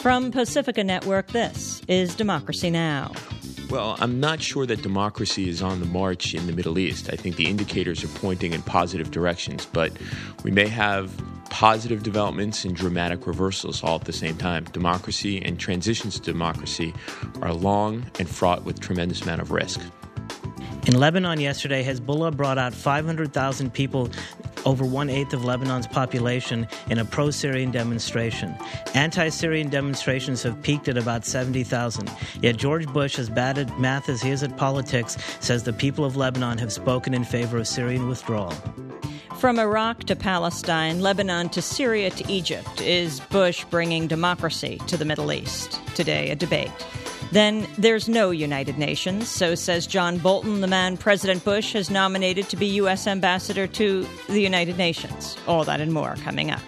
From Pacifica Network, this is Democracy Now! Well, I'm not sure that democracy is on the march in the Middle East. I think the indicators are pointing in positive directions, but we may have positive developments and dramatic reversals all at the same time. Democracy and transitions to democracy are long and fraught with tremendous amount of risk. In Lebanon yesterday, Hezbollah brought out 500,000 people, over 1/8 of Lebanon's population, in a pro-Syrian demonstration. Anti-Syrian demonstrations have peaked at about 70,000. Yet George Bush, as bad at math as he is at politics, says the people of Lebanon have spoken in favor of Syrian withdrawal. From Iraq to Palestine, Lebanon to Syria to Egypt, is Bush bringing democracy to the Middle East? Today, a debate. Then there's no United Nations, so says John Bolton, the man President Bush has nominated to be U.S. ambassador to the United Nations. All that and more coming up.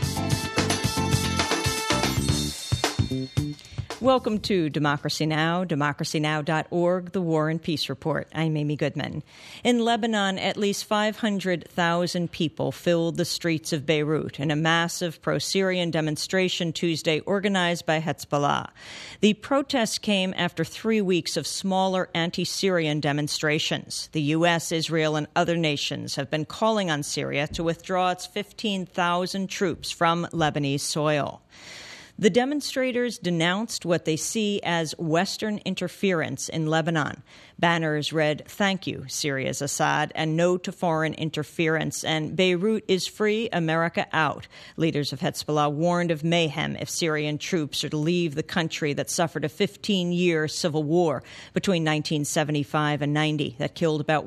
Welcome to Democracy Now!, democracynow.org, The War and Peace Report. I'm Amy Goodman. In Lebanon, at least 500,000 people filled the streets of Beirut in a massive pro-Syrian demonstration Tuesday organized by Hezbollah. The protests came after 3 weeks of smaller anti-Syrian demonstrations. The U.S., Israel, and other nations have been calling on Syria to withdraw its 15,000 troops from Lebanese soil. The demonstrators denounced what they see as Western interference in Lebanon. Banners read, "Thank you, Syria's Assad," and "No to foreign interference," and "Beirut is free, America out." Leaders of Hezbollah warned of mayhem if Syrian troops are to leave the country that suffered a 15-year civil war between 1975 and 90 that killed about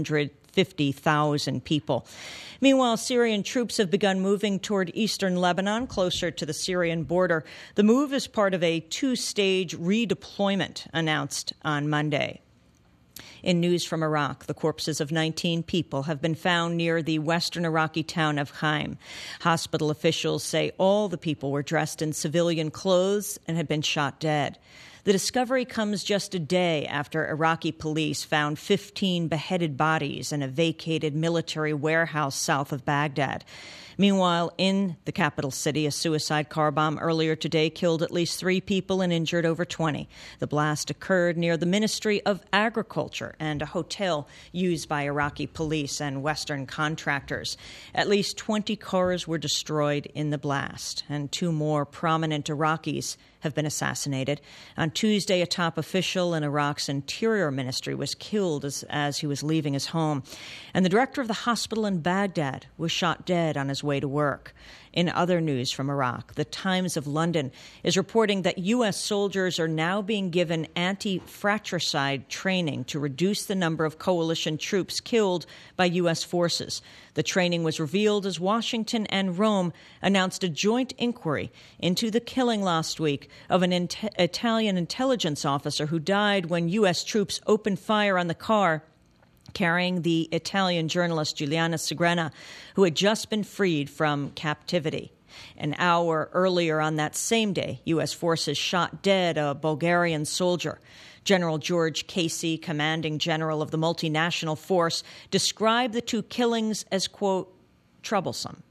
150,000 people. Meanwhile, Syrian troops have begun moving toward eastern Lebanon, closer to the Syrian border. The move is part of a two-stage redeployment announced on Monday. In news from Iraq, the corpses of 19 people have been found near the western Iraqi town of Khaim. Hospital officials say all the people were dressed in civilian clothes and had been shot dead. The discovery comes just a day after Iraqi police found 15 beheaded bodies in a vacated military warehouse south of Baghdad. Meanwhile, in the capital city, a suicide car bomb earlier today killed at least 3 people and injured over 20. The blast occurred near the Ministry of Agriculture and a hotel used by Iraqi police and Western contractors. At least 20 cars were destroyed in the blast, and 2 more prominent Iraqis have been assassinated. On Tuesday, a top official in Iraq's Interior Ministry was killed as he was leaving his home. And the director of the hospital in Baghdad was shot dead on his way to work. In other news from Iraq, the Times of London is reporting that U.S. soldiers are now being given anti-fratricide training to reduce the number of coalition troops killed by U.S. forces. The training was revealed as Washington and Rome announced a joint inquiry into the killing last week of an Italian intelligence officer who died when U.S. troops opened fire on the car carrying the Italian journalist Giuliana Segrena, who had just been freed from captivity. An hour earlier on that same day, U.S. forces shot dead a Bulgarian soldier. General George Casey, commanding general of the multinational force, described the 2 killings as, quote, troublesome.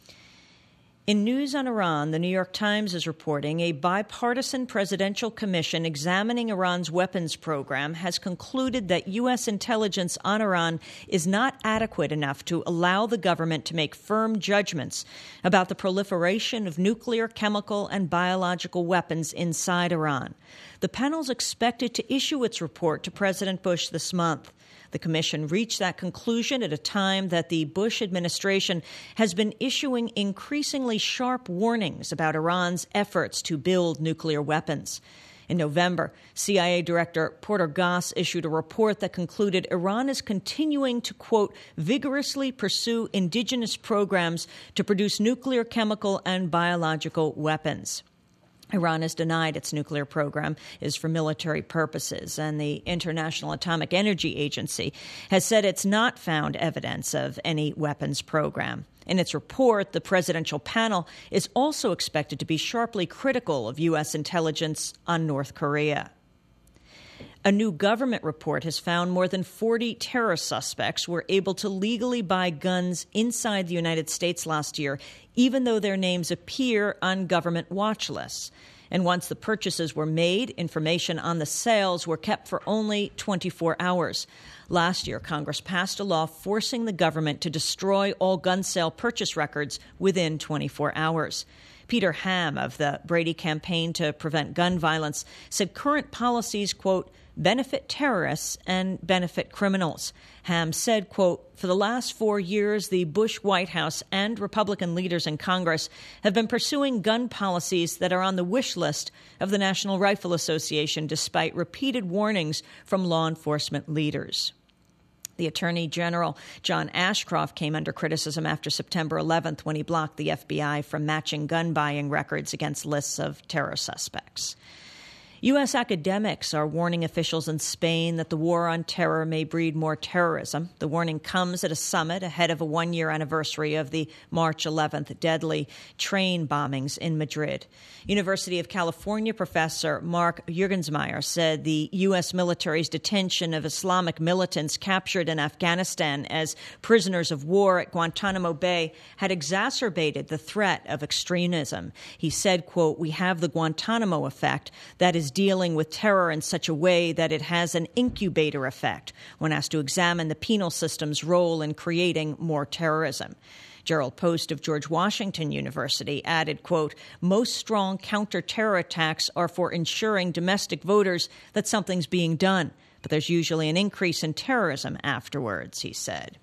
In news on Iran, the New York Times is reporting a bipartisan presidential commission examining Iran's weapons program has concluded that U.S. intelligence on Iran is not adequate enough to allow the government to make firm judgments about the proliferation of nuclear, chemical, and biological weapons inside Iran. The panel is expected to issue its report to President Bush this month. The commission reached that conclusion at a time that the Bush administration has been issuing increasingly sharp warnings about Iran's efforts to build nuclear weapons. In November, CIA Director Porter Goss issued a report that concluded Iran is continuing to, quote, vigorously pursue indigenous programs to produce nuclear, chemical, and biological weapons. Iran has denied its nuclear program is for military purposes, and the International Atomic Energy Agency has said it's not found evidence of any weapons program. In its report, the presidential panel is also expected to be sharply critical of U.S. intelligence on North Korea. A new government report has found more than 40 terror suspects were able to legally buy guns inside the United States last year, even though their names appear on government watch lists. And once the purchases were made, information on the sales were kept for only 24 hours. Last year, Congress passed a law forcing the government to destroy all gun sale purchase records within 24 hours. Peter Ham of the Brady Campaign to Prevent Gun Violence said current policies, quote, benefit terrorists and benefit criminals. Ham said, quote, for the last 4 years, the Bush White House and Republican leaders in Congress have been pursuing gun policies that are on the wish list of the National Rifle Association, despite repeated warnings from law enforcement leaders. The Attorney General, John Ashcroft, came under criticism after September 11th when he blocked the FBI from matching gun buying records against lists of terror suspects. U.S. academics are warning officials in Spain that the war on terror may breed more terrorism. The warning comes at a summit ahead of a one-year anniversary of the March 11th deadly train bombings in Madrid. University of California professor Mark Juergensmeyer said the U.S. military's detention of Islamic militants captured in Afghanistan as prisoners of war at Guantanamo Bay had exacerbated the threat of extremism. He said, quote, we have the Guantanamo effect that is dealing with terror in such a way that it has an incubator effect when asked to examine the penal system's role in creating more terrorism. Gerald Post of George Washington University added, quote, most strong counter-terror attacks are for ensuring domestic voters that something's being done, but there's usually an increase in terrorism afterwards, he said.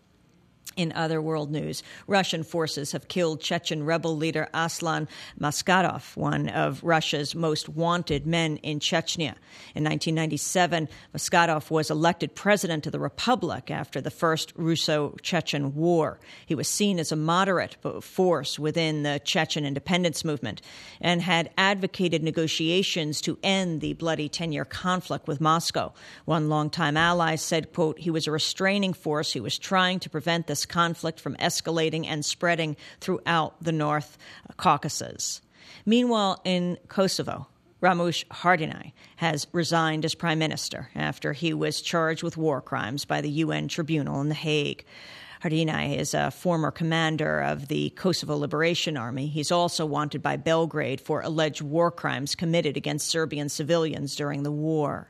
In other world news, Russian forces have killed Chechen rebel leader Aslan Maskhadov, one of Russia's most wanted men in Chechnya. In 1997, Maskhadov was elected president of the republic after the First Russo-Chechen War. He was seen as a moderate force within the Chechen independence movement and had advocated negotiations to end the bloody 10-year conflict with Moscow. One longtime ally said, quote, he was a restraining force. He was trying to prevent this conflict from escalating and spreading throughout the North Caucasus. Meanwhile, in Kosovo, Ramush Haradinaj has resigned as prime minister after he was charged with war crimes by the UN Tribunal in The Hague. Haradinaj is a former commander of the Kosovo Liberation Army. He's also wanted by Belgrade for alleged war crimes committed against Serbian civilians during the war.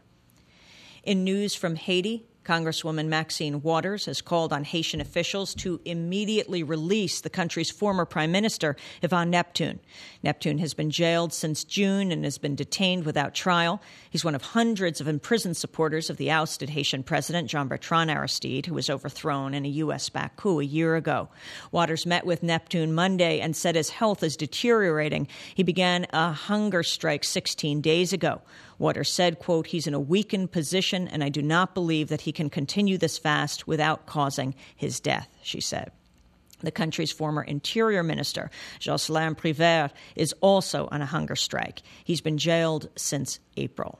In news from Haiti, Congresswoman Maxine Waters has called on Haitian officials to immediately release the country's former prime minister, Yvon Neptune. Neptune has been jailed since June and has been detained without trial. He's one of hundreds of imprisoned supporters of the ousted Haitian president, Jean-Bertrand Aristide, who was overthrown in a U.S.-backed coup a year ago. Waters met with Neptune Monday and said his health is deteriorating. He began a hunger strike 16 days ago. Waters said, quote, he's in a weakened position, and I do not believe that he can continue this fast without causing his death, she said. The country's former interior minister, Jocelyn Prévert, is also on a hunger strike. He's been jailed since April.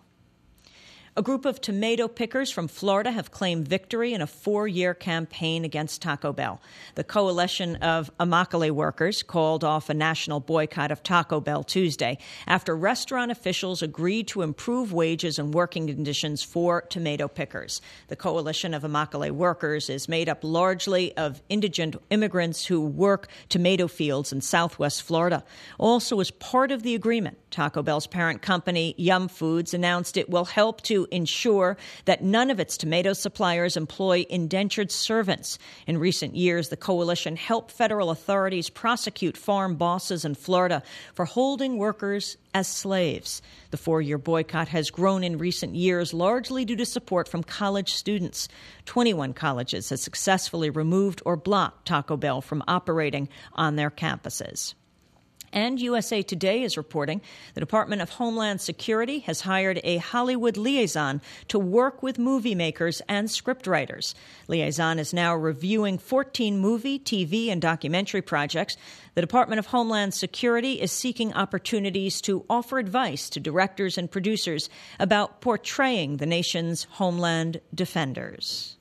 A group of tomato pickers from Florida have claimed victory in a 4-year campaign against Taco Bell. The coalition of Immokalee workers called off a national boycott of Taco Bell Tuesday after restaurant officials agreed to improve wages and working conditions for tomato pickers. The coalition of Immokalee workers is made up largely of indigent immigrants who work tomato fields in southwest Florida. Also, as part of the agreement, Taco Bell's parent company, Yum Foods, announced it will help to ensure that none of its tomato suppliers employ indentured servants. In recent years, the coalition helped federal authorities prosecute farm bosses in Florida for holding workers as slaves. The 4-year boycott has grown in recent years, largely due to support from college students. 21 colleges have successfully removed or blocked Taco Bell from operating on their campuses. And USA Today is reporting the Department of Homeland Security has hired a Hollywood liaison to work with movie makers and scriptwriters. Liaison is now reviewing 14 movie, TV, and documentary projects. The Department of Homeland Security is seeking opportunities to offer advice to directors and producers about portraying the nation's homeland defenders.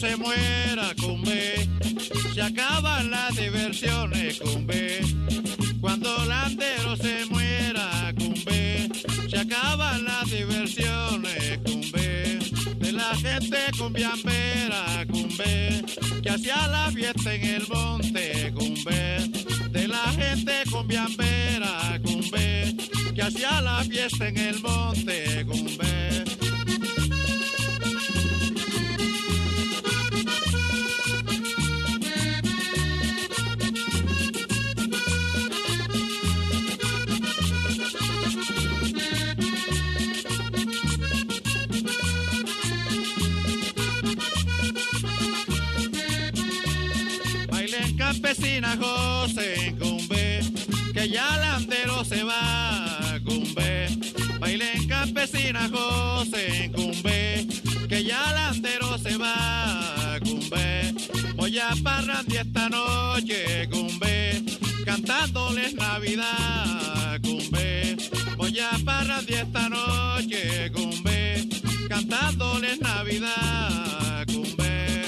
se muera, cumbe, se acaban las diversiones, cumbe. Cuando Landero se muera, cumbe, se acaban las diversiones, cumbe. De la gente cumbiambera, cumbe, que hacía la fiesta en el monte, cumbe. De la gente cumbiambera, cumbe, que hacía la fiesta en el monte, cumbe. Campesina José, cumbe, que ya Landero se va, cumbe. Bailen campesina José, cumbe, que ya Landero se va, cumbe. Voy a parrandear esta noche, cumbe, cantándoles Navidad, cumbe. Voy a parrandear esta noche, cumbe, cantándoles Navidad, cumbe.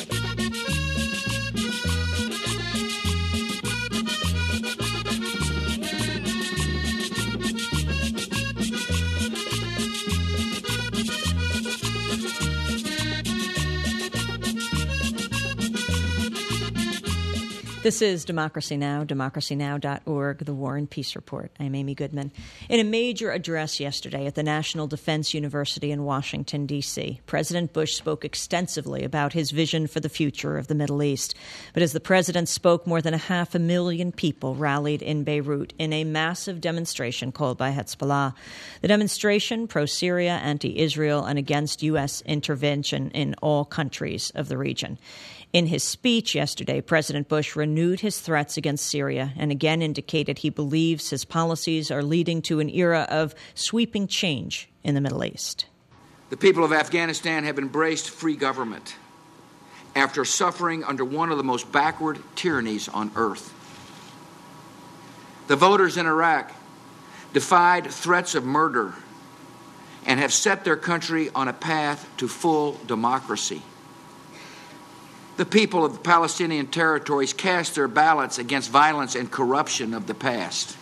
This is Democracy Now!, democracynow.org, The War and Peace Report. I'm Amy Goodman. In a major address yesterday at the National Defense University in Washington, D.C., President Bush spoke extensively about his vision for the future of the Middle East. But as the president spoke, more than 500,000 people rallied in Beirut in a massive demonstration called by Hezbollah. The demonstration, pro-Syria, anti-Israel, and against U.S. intervention in all countries of the region. In his speech yesterday, President Bush renewed his threats against Syria and again indicated he believes his policies are leading to an era of sweeping change in the Middle East. The people of Afghanistan have embraced free government after suffering under one of the most backward tyrannies on earth. The voters in Iraq defied threats of murder and have set their country on a path to full democracy. The people of the Palestinian territories cast their ballots against violence and corruption of the past.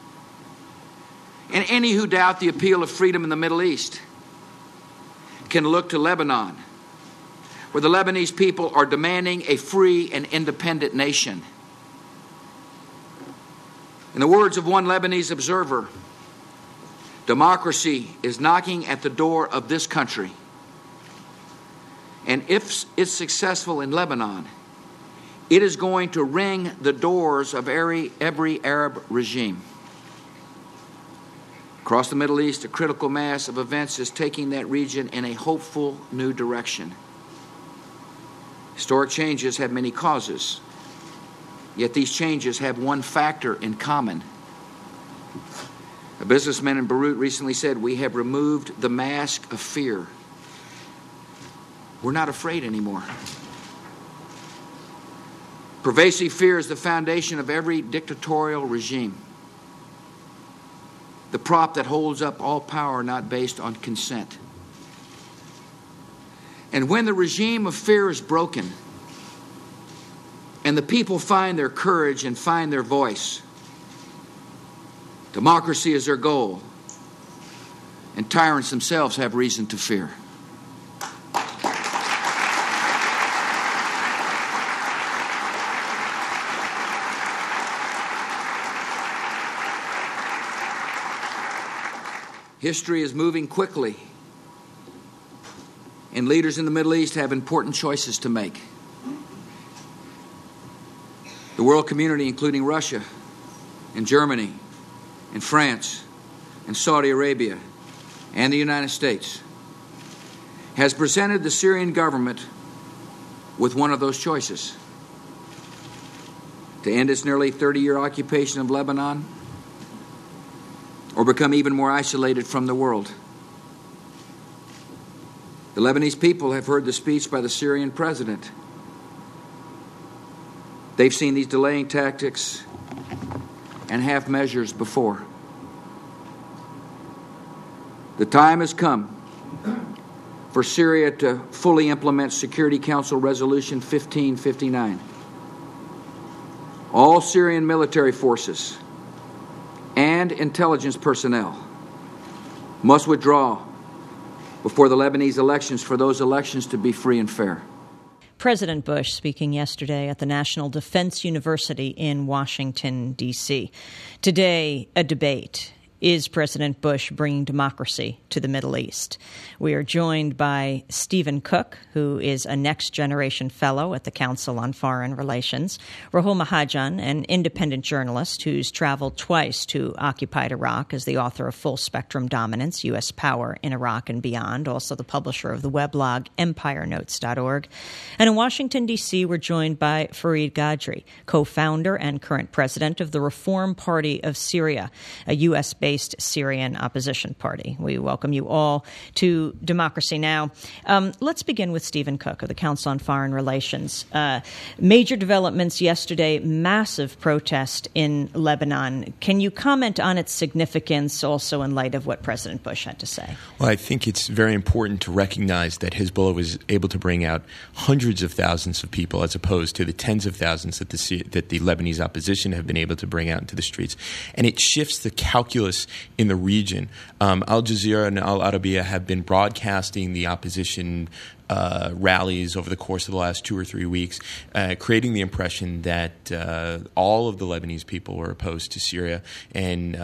And any who doubt the appeal of freedom in the Middle East can look to Lebanon, where the Lebanese people are demanding a free and independent nation. In the words of one Lebanese observer, democracy is knocking at the door of this country. And if it's successful in Lebanon, it is going to ring the doors of every Arab regime. Across the Middle East, a critical mass of events is taking that region in a hopeful new direction. Historic changes have many causes, yet these changes have one factor in common. A businessman in Beirut recently said, "We have removed the mask of fear. We're not afraid anymore." Pervasive fear is the foundation of every dictatorial regime. The prop that holds up all power not based on consent. And when the regime of fear is broken and the people find their courage and find their voice, democracy is their goal, and tyrants themselves have reason to fear. History is moving quickly, and leaders in the Middle East have important choices to make. The world community, including Russia and Germany and France and Saudi Arabia and the United States, has presented the Syrian government with one of those choices: to end its nearly 30-year occupation of Lebanon, or become even more isolated from the world. The Lebanese people have heard the speech by the Syrian president. They've seen these delaying tactics and half measures before. The time has come for Syria to fully implement Security Council Resolution 1559. All Syrian military forces and intelligence personnel must withdraw before the Lebanese elections for those elections to be free and fair. President Bush speaking yesterday at the National Defense University in Washington, D.C. Today, a debate. Is President Bush bringing democracy to the Middle East? We are joined by Stephen Cook, who is a next-generation fellow at the Council on Foreign Relations, Rahul Mahajan, an independent journalist who's traveled twice to occupied Iraq as the author of Full Spectrum Dominance, U.S. Power in Iraq and Beyond, also the publisher of the weblog EmpireNotes.org. And in Washington, D.C., we're joined by Fareed Qadri, co-founder and current president of the Reform Party of Syria, a U.S.-based Syrian opposition party. We welcome you all to Democracy Now! Let's begin with Stephen Cook of the Council on Foreign Relations. Major developments yesterday, massive protest in Lebanon. Can you comment on its significance also in light of what President Bush had to say? Well, I think it's very important to recognize that Hezbollah was able to bring out hundreds of thousands of people as opposed to the tens of thousands that the Lebanese opposition have been able to bring out into the streets. And it shifts the calculus in the region. Al Jazeera and Al Arabiya have been broadcasting the opposition rallies over the course of the last 2 or 3 weeks, creating the impression that all of the Lebanese people were opposed to Syria and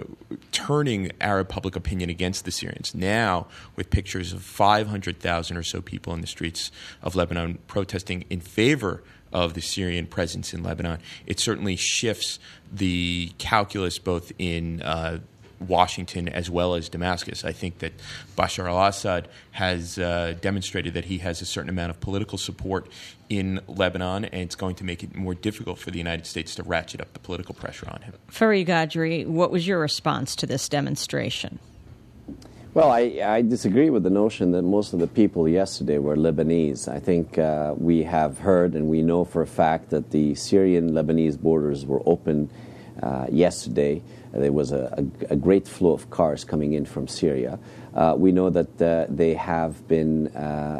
turning Arab public opinion against the Syrians. Now, with pictures of 500,000 or so people in the streets of Lebanon protesting in favor of the Syrian presence in Lebanon, it certainly shifts the calculus both in Washington as well as Damascus. I think that Bashar al-Assad has demonstrated that he has a certain amount of political support in Lebanon, and it's going to make it more difficult for the United States to ratchet up the political pressure on him. Fareed Qadri, what was your response to this demonstration? Well, I disagree with the notion that most of the people yesterday were Lebanese. I think we have heard and we know for a fact that the Syrian-Lebanese borders were open yesterday. There was a great flow of cars coming in from Syria. We know that they have been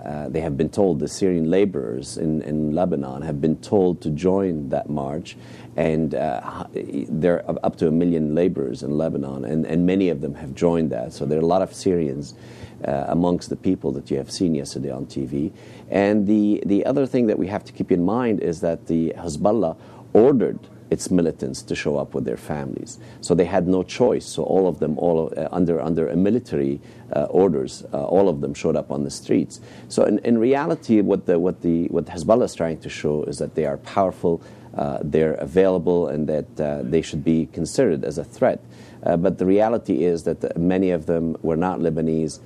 told, the Syrian laborers in Lebanon have been told to join that march, and there are up to 1 million laborers in Lebanon, and many of them have joined that. So there are a lot of Syrians amongst the people that you have seen yesterday on TV. And the other thing that we have to keep in mind is that the Hezbollah ordered its militants to show up with their families. So they had no choice. So all of them, under military orders, all of them showed up on the streets. So in reality, what Hezbollah is trying to show is that they are powerful, they're available, and that they should be considered as a threat. But the reality is that many of them were not Lebanese,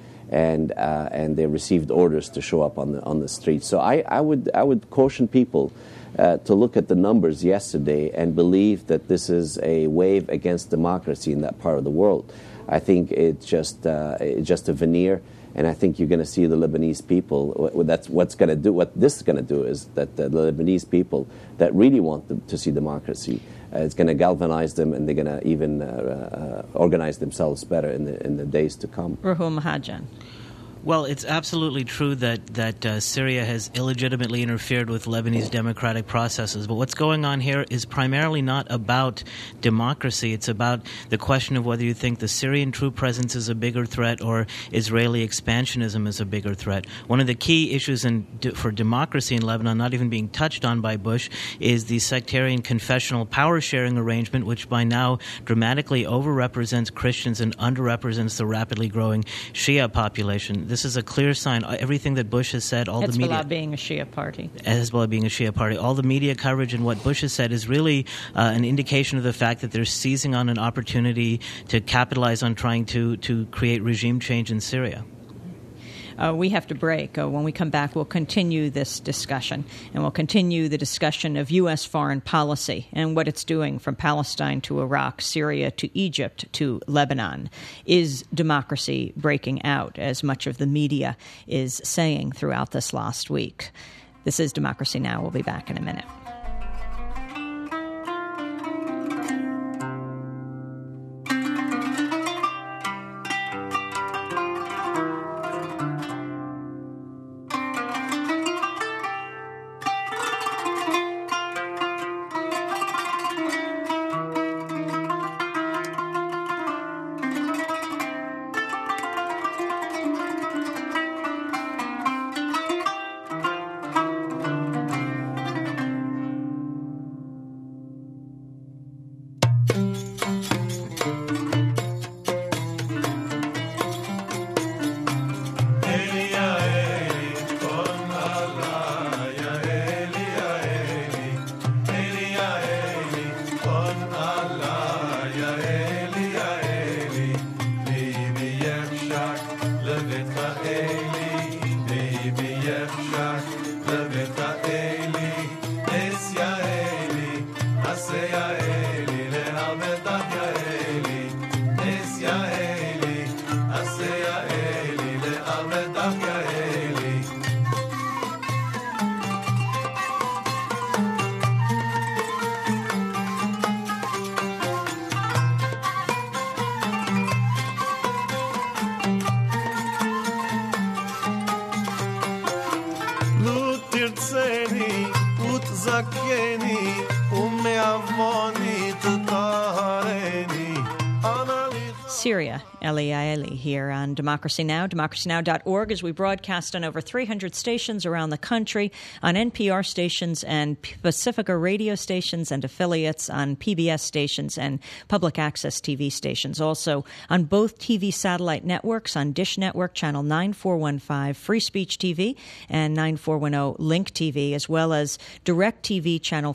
and they received orders to show up on the streets. So I would caution people to look at the numbers yesterday and believe that this is a wave against democracy in that part of the world. I think it's just a veneer, and I think you're going to see the Lebanese people. That's what's going to do. What this is going to do is that the Lebanese people that really want to see democracy, it's going to galvanize them, and they're going to even organize themselves better in the days to come. Rahul Mahajan. Well, it's absolutely true that Syria has illegitimately interfered with Lebanese democratic processes. But what's going on here is primarily not about democracy. It's about the question of whether you think the Syrian troop presence is a bigger threat or Israeli expansionism is a bigger threat. One of the key issues for democracy in Lebanon, not even being touched on by Bush, is the sectarian confessional power-sharing arrangement, which by now dramatically overrepresents Christians and underrepresents the rapidly growing Shia population. This is a clear sign. Everything that Bush has said, all the media... Hezbollah being a Shia party. Hezbollah being a Shia party. All the media coverage and what Bush has said is really an indication of the fact that they're seizing on an opportunity to capitalize on trying to create regime change in Syria. We have to break. When we come back, we'll continue this discussion, and we'll continue the discussion of U.S. foreign policy and what it's doing from Palestine to Iraq, Syria to Egypt to Lebanon. Is democracy breaking out, as much of the media is saying throughout this last week? This is Democracy Now! We'll be back in a minute. Syria, Elia Eli here on Democracy Now!, democracynow.org, as we broadcast on over 300 stations around the country, on NPR stations and Pacifica radio stations and affiliates, on PBS stations and public access TV stations. Also on both TV satellite networks, on Dish Network, Channel 9415, Free Speech TV, and 9410 Link TV, as well as DirecTV, Channel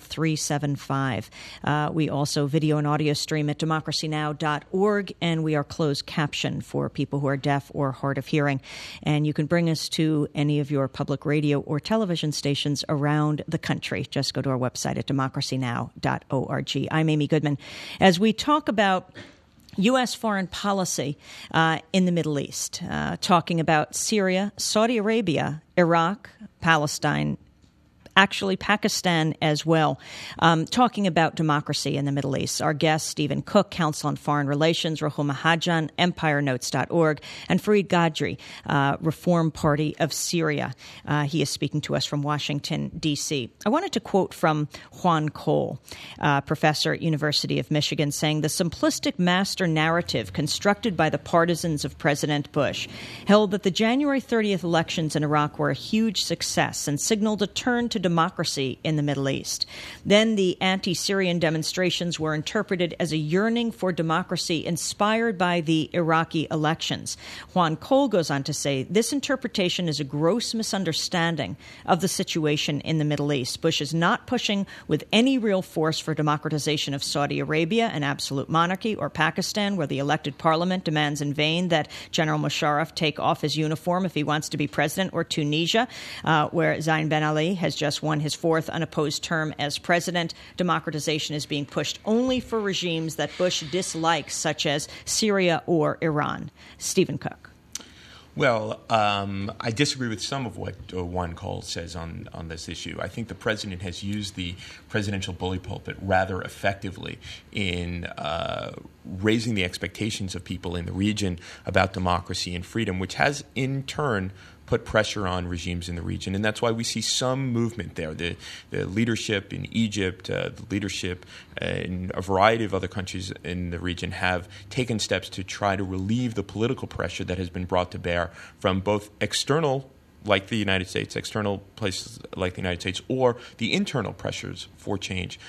375. We also video and audio stream at democracynow.org, and we are closed caption for people who are deaf or hard of hearing. And you can bring us to any of your public radio or television stations around the country. Just go to our website at democracynow.org. I'm Amy Goodman. As we talk about U.S. foreign policy in the Middle East, talking about Syria, Saudi Arabia, Iraq, Palestine, actually Pakistan as well, talking about democracy in the Middle East. Our guest, Stephen Cook, Council on Foreign Relations, Rahul Mahajan, EmpireNotes.org, and Fareed Qadri, Reform Party of Syria. He is speaking to us from Washington, D.C. I wanted to quote from Juan Cole, professor at University of Michigan, saying, "The simplistic master narrative constructed by the partisans of President Bush held that the January 30th elections in Iraq were a huge success and signaled a turn to democracy in the Middle East. Then the anti-Syrian demonstrations were interpreted as a yearning for democracy inspired by the Iraqi elections." Juan Cole goes on to say, "This interpretation is a gross misunderstanding of the situation in the Middle East. Bush is not pushing with any real force for democratization of Saudi Arabia, an absolute monarchy, or Pakistan, where the elected parliament demands in vain that General Musharraf take off his uniform if he wants to be president, or Tunisia, where Zain Ben Ali has just won his fourth unopposed term as president. Democratization is being pushed only for regimes that Bush dislikes, such as Syria or Iran." Stephen Cook. Well, I disagree with some of what Juan Cole says on this issue. I think the president has used the presidential bully pulpit rather effectively in raising the expectations of people in the region about democracy and freedom, which has in turn put pressure on regimes in the region. And that's why we see some movement there. The leadership in Egypt, the leadership in a variety of other countries in the region have taken steps to try to relieve the political pressure that has been brought to bear from both external, like the United States, external places like the United States, or the internal pressures for change.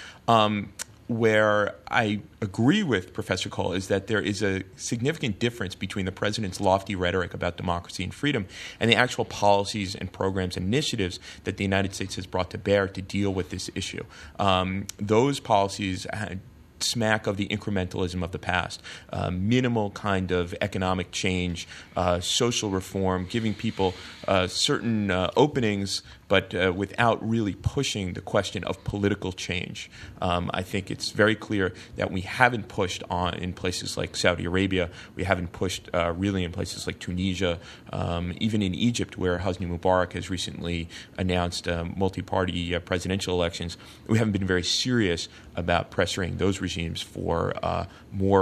Where I agree with Professor Cole is that there is a significant difference between the president's lofty rhetoric about democracy and freedom and the actual policies and programs and initiatives that the United States has brought to bear to deal with this issue. Those policies smack of the incrementalism of the past, minimal kind of economic change, social reform, giving people certain openings, but without really pushing the question of political change. I think it's very clear that we haven't pushed on in places like Saudi Arabia. We haven't pushed really in places like Tunisia, even in Egypt, where Hosni Mubarak has recently announced multi-party presidential elections. We haven't been very serious about pressuring those regimes for more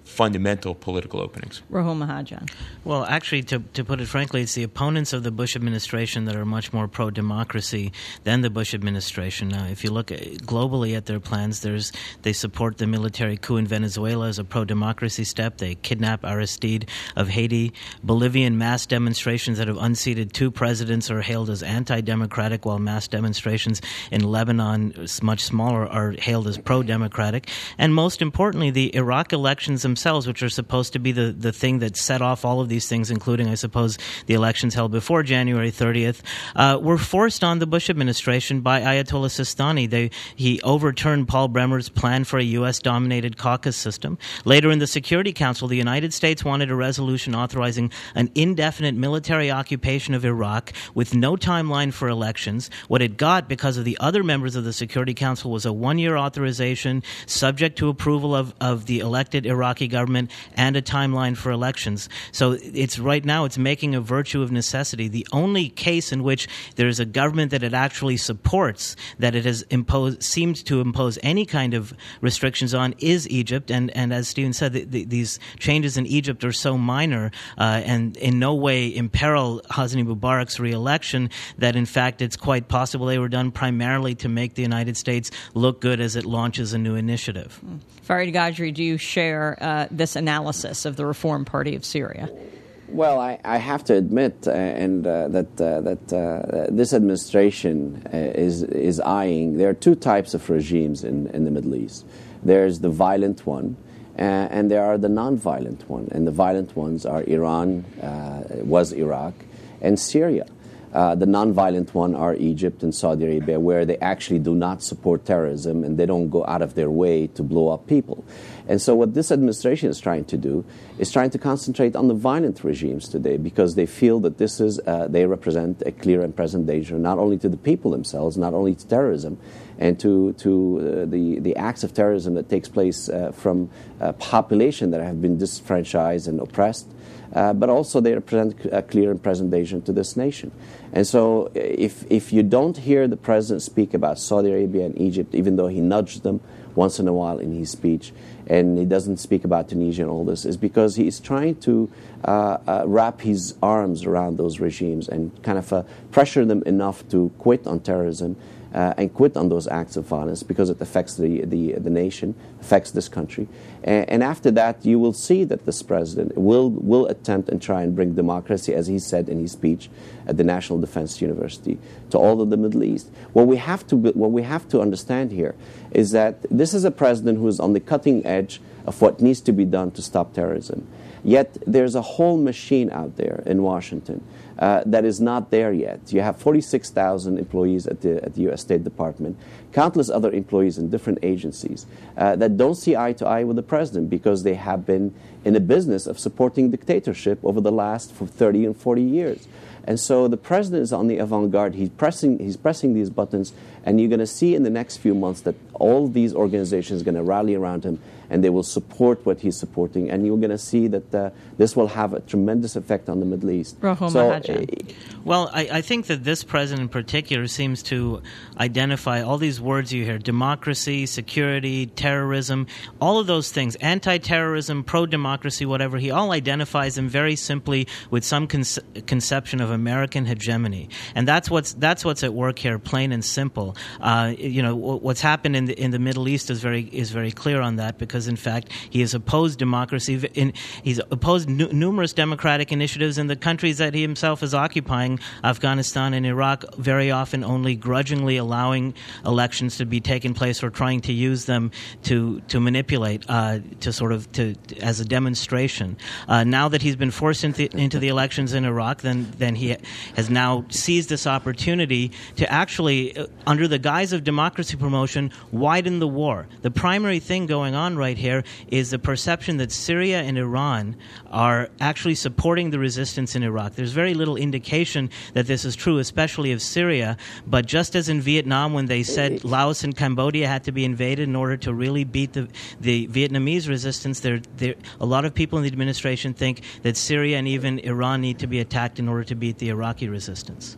fundamental political openings. Rahul Mahajan. Well, actually, to put it frankly, it's the opponents of the Bush administration that are much more pro-democracy than the Bush administration. Now, if you look globally at their plans, they support the military coup in Venezuela as a pro-democracy step. They kidnap Aristide of Haiti. Bolivian mass demonstrations that have unseated 2 presidents are hailed as anti-democratic, while mass demonstrations in Lebanon, much smaller, are hailed as pro-democratic. And most importantly, the Iraq elections themselves, which are supposed to be the thing that set off all of these things, including, I suppose, the elections held before January 30th, were forced on the Bush administration by Ayatollah Sistani. He overturned Paul Bremer's plan for a U.S.-dominated caucus system. Later in the Security Council, the United States wanted a resolution authorizing an indefinite military occupation of Iraq with no timeline for elections. What it got, because of the other members of the Security Council, was a 1-year authorization subject to approval of the elected Iraqi government and a timeline for elections. So right now it's making a virtue of necessity. The only case in which there is a government that it actually supports, that it has seemed to impose any kind of restrictions on, is Egypt. And as Stephen said, these changes in Egypt are so minor and in no way imperil Hosni Mubarak's re-election that, in fact, it's quite possible they were done primarily to make the United States look good as it launches a new initiative. Farid Gajri, do you share this analysis of the Reform Party of Syria? Well, I have to admit that this administration is eyeing. There are 2 types of regimes in the Middle East. There's the violent one, and there are the non-violent one. And the violent ones are Iran, was Iraq, and Syria. The non-violent one are Egypt and Saudi Arabia, where they actually do not support terrorism and they don't go out of their way to blow up people. And so what this administration is trying to do is trying to concentrate on the violent regimes today, because they feel that they represent a clear and present danger not only to the people themselves, not only to terrorism, and to the acts of terrorism that takes place from a population that have been disfranchised and oppressed, but also they represent a clear and present danger to this nation. And so if you don't hear the president speak about Saudi Arabia and Egypt, even though he nudged them once in a while in his speech, and he doesn't speak about Tunisia and all this, is because he is trying to wrap his arms around those regimes and kind of pressure them enough to quit on terrorism and quit on those acts of violence, because it affects the nation, affects this country. And after that, you will see that this president will attempt and try and bring democracy, as he said in his speech at the National Defense University, to all of the Middle East. What we have to understand here is that this is a president who is on the cutting edge of what needs to be done to stop terrorism. Yet there's a whole machine out there in Washington that is not there yet. You have 46,000 employees at the U.S. State Department, countless other employees in different agencies that don't see eye to eye with the president, because they have been in the business of supporting dictatorship over the last 30 and 40 years. And so the president is on the avant-garde. He's pressing these buttons, and you're going to see in the next few months that all these organizations are going to rally around him, and they will support what he's supporting. And you're going to see that this will have a tremendous effect on the Middle East. Well, I think that this president in particular seems to identify all these words you hear: democracy, security, terrorism, all of those things, anti-terrorism, pro-democracy, whatever. He all identifies them very simply with some conception of American hegemony. And that's what's at work here, plain and simple. What's happened in the Middle East is very clear on that, because in fact he has opposed democracy. He's opposed numerous democratic initiatives in the countries that he himself is occupying, Afghanistan and Iraq, very often only grudgingly allowing elections to be taken place or trying to use them to manipulate as a demonstration. Now that he's been forced into the elections in Iraq, then he has now seized this opportunity to actually, under the guise of democracy promotion, widen the war. The primary thing going on right here is the perception that Syria and Iran are actually supporting the resistance in Iraq. There's very little indication that this is true, especially of Syria, but just as in Vietnam, when they said Laos and Cambodia had to be invaded in order to really beat the Vietnamese resistance, a lot of people in the administration think that Syria and even Iran need to be attacked in order to beat the Iraqi resistance.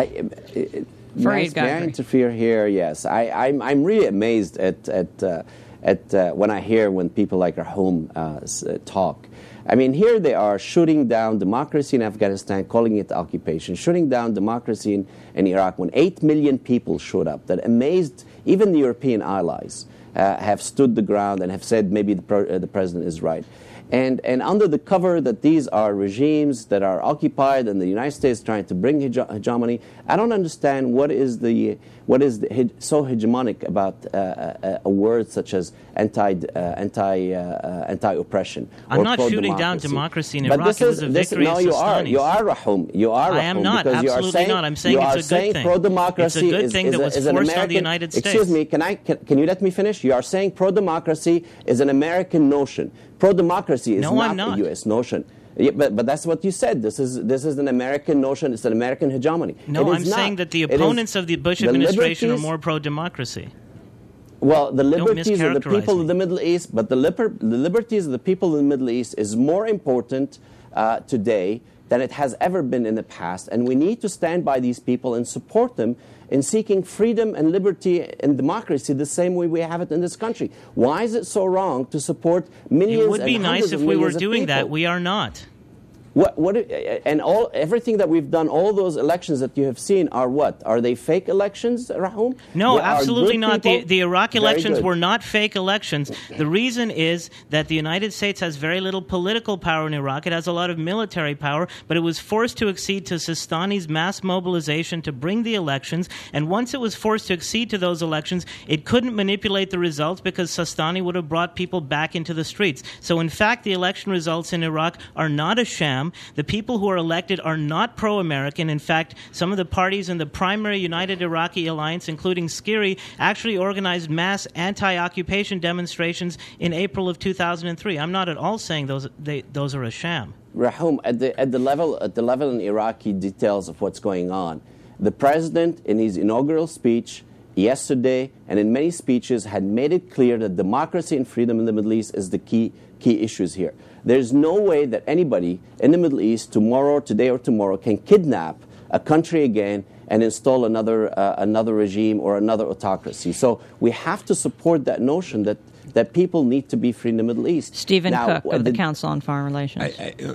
May I interfere here? Yes, I'm really amazed at when I hear when people like Rahum talk. I mean, here they are shooting down democracy in Afghanistan, calling it occupation, shooting down democracy in Iraq when 8 million people showed up. That amazed even the European allies have stood the ground and have said maybe the president is right. And under the cover that these are regimes that are occupied and the United States trying to bring hegemony, I don't understand what is so hegemonic about a word such as anti-oppression. I'm not shooting down democracy in Iraq. It was a victory of Sistani. You are, Rahum. You are, Rahum. I am not. Absolutely not. I'm saying it's a good thing. Pro-democracy it's a good thing that was forced on the United States. Excuse me. Can you let me finish? You are saying pro-democracy is an American notion. Pro-democracy is not a U.S. notion. Yeah, but that's what you said. This is an American notion. It's an American hegemony. No, I'm saying that the opponents of the Bush administration are more pro-democracy. Well, the liberties of the people of the Middle East, but the liberties of the people of the Middle East is more important today than it has ever been in the past. And we need to stand by these people and support them in seeking freedom and liberty and democracy the same way we have it in this country. Why is it so wrong to support millions and hundreds of millions of people? It would be nice if we were doing that. We are not. Everything that we've done, all those elections that you have seen are what? Are they fake elections, Rahum? No, absolutely not. The Iraq elections were not fake elections. The reason is that the United States has very little political power in Iraq. It has a lot of military power, but it was forced to accede to Sistani's mass mobilization to bring the elections. And once it was forced to accede to those elections, it couldn't manipulate the results because Sistani would have brought people back into the streets. So in fact, the election results in Iraq are not a sham. The people who are elected are not pro-American. In fact, some of the parties in the primary United Iraqi Alliance, including SCIRI, actually organized mass anti-occupation demonstrations in April of 2003. I'm not at all saying those are a sham. Rahum, at the level in Iraqi details of what's going on, the president in his inaugural speech yesterday and in many speeches had made it clear that democracy and freedom in the Middle East is the key issues here. There's no way that anybody in the Middle East today or tomorrow, can kidnap a country again and install another regime or another autocracy. So we have to support that notion that people need to be free in the Middle East. Stephen Cook of the Council on Foreign Relations.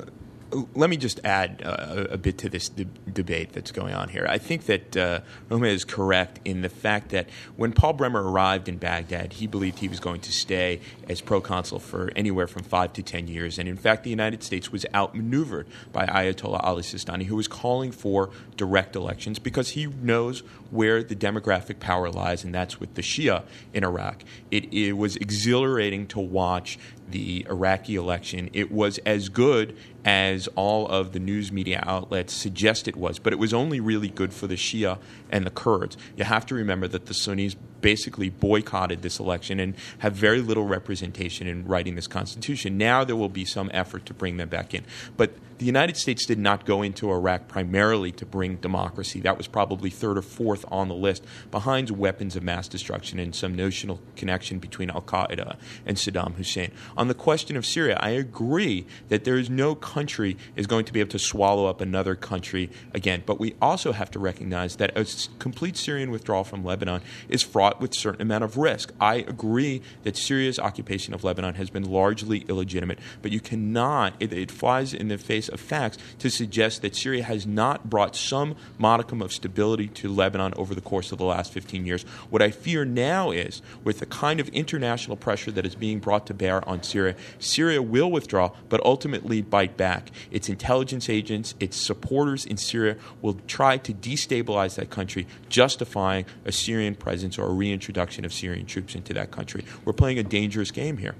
Let me just add a bit to this debate that's going on here. I think that Roma is correct in the fact that when Paul Bremer arrived in Baghdad, he believed he was going to stay as proconsul for anywhere from 5 to 10 years. And in fact, the United States was outmaneuvered by Ayatollah Ali Sistani, who was calling for direct elections because he knows where the demographic power lies, and that's with the Shia in Iraq. It was exhilarating to watch the Iraqi election. It was as good as all of the news media outlets suggest it was, but it was only really good for the Shia and the Kurds. You have to remember that the Sunnis basically boycotted this election and have very little representation in writing this constitution. Now there will be some effort to bring them back in. But the United States did not go into Iraq primarily to bring democracy. That was probably third or fourth on the list, behind weapons of mass destruction and some notional connection between al-Qaeda and Saddam Hussein. On the question of Syria, I agree that there is no country is going to be able to swallow up another country again. But we also have to recognize that a complete Syrian withdrawal from Lebanon is fraught with a certain amount of risk. I agree that Syria's occupation of Lebanon has been largely illegitimate, but you cannot, it flies in the face of facts to suggest that Syria has not brought some modicum of stability to Lebanon over the course of the last 15 years. What I fear now is, with the kind of international pressure that is being brought to bear on Syria, Syria will withdraw, but ultimately bite back. Its intelligence agents, its supporters in Syria will try to destabilize that country, justifying a Syrian presence or a reintroduction of Syrian troops into that country. We're playing a dangerous game here.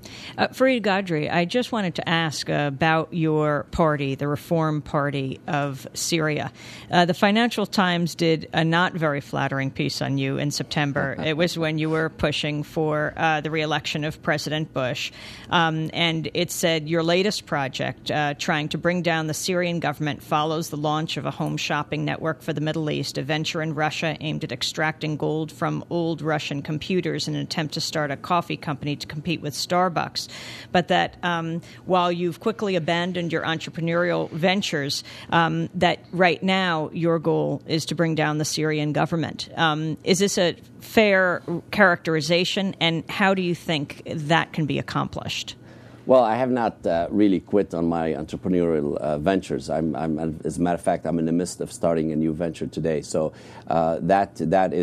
Fareed Qadri, I just wanted to ask about your party, the Reform Party of Syria. The Financial Times did a not very flattering piece on you in September. It was when you were pushing for the re-election of President Bush. And it said your latest project, trying to bring down the Syrian government, follows the launch of a home shopping network for the Middle East, a venture in Russia aimed at extracting gold from old Russian computers in an attempt to start a coffee company to compete with Starbucks, but that while you've quickly abandoned your entrepreneurial ventures, that right now your goal is to bring down the Syrian government. Is this a fair characterization, and how do you think that can be accomplished? Well, I have not really quit on my entrepreneurial ventures. I'm, as a matter of fact, I'm in the midst of starting a new venture today. So that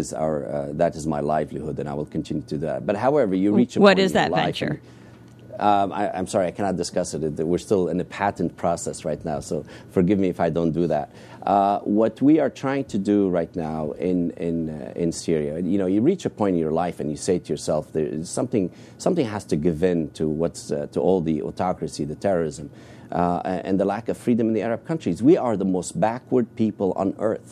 is my livelihood, and I will continue to do that. But however, you reach a point what is in your that life venture? I'm sorry, I cannot discuss it. We're still in the patent process right now, so forgive me if I don't do that. What we are trying to do right now in Syria, you reach a point in your life and you say to yourself, something has to give in to to all the autocracy, the terrorism, and the lack of freedom in the Arab countries. We are the most backward people on earth.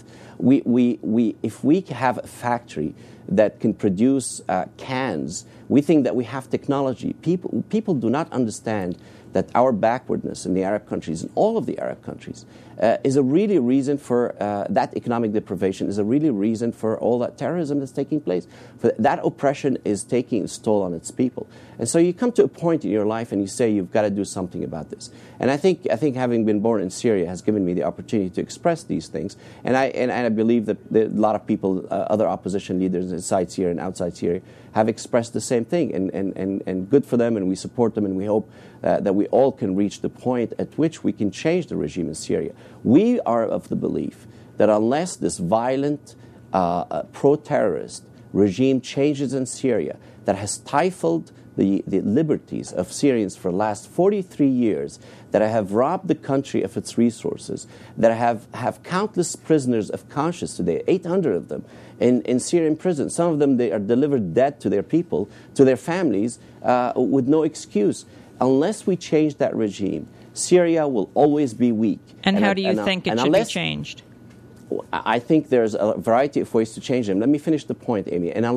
If we have a factory that can produce cans, we think that we have technology. People do not understand that our backwardness in the Arab countries, in all of the Arab countries, is a really reason for that economic deprivation, is a really reason for all that terrorism that's taking place. For that oppression is taking its toll on its people. And so you come to a point in your life and you say, you've got to do something about this. And I think having been born in Syria has given me the opportunity to express these things. And I believe that a lot of people, other opposition leaders inside Syria and outside Syria, have expressed the same thing. And good for them, and we support them, and we hope that we all can reach the point at which we can change the regime in Syria. We are of the belief that unless this violent, pro-terrorist regime changes in Syria that has stifled the liberties of Syrians for the last 43 years, that have robbed the country of its resources, that have countless prisoners of conscience today, 800 of them, in Syrian prisons. Some of them, they are delivered dead to their people, to their families, with no excuse. Unless we change that regime, Syria will always be weak. And how do you think it should be changed? I think there's a variety of ways to change them. Let me finish the point, Amy. And